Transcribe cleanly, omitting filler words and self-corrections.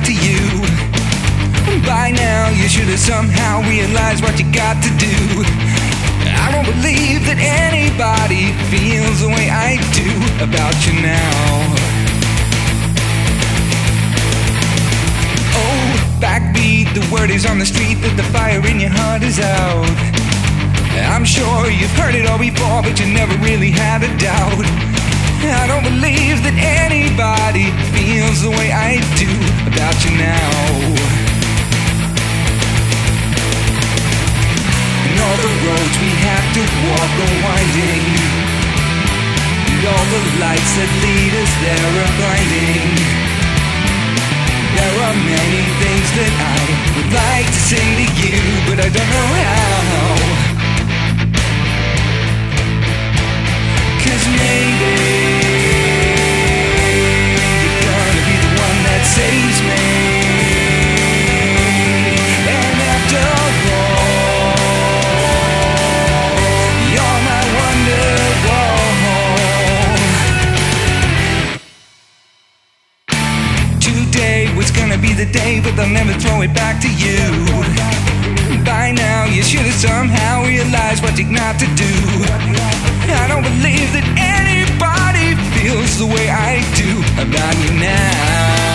to you. By now you should have somehow realized what you got to do. I don't believe that anybody feels the way I do about you now. Oh, backbeat, the word is on the street that the fire in your heart is out. I'm sure you've heard it all before, but you never really had a doubt. I don't believe that anybody feels the way I do about you now. And all the roads we have to walk are winding, and all the lights that lead us there are blinding. There are many things that I would like to say to you, but I don't know how. 'Cause maybe you're gonna be the one that saves me. And after all, you're my wonderwall. Today was gonna be the day, but they'll never throw it back to you. By now you should have somehow realized what you're not to do. I don't believe that anybody feels the way I do about you now.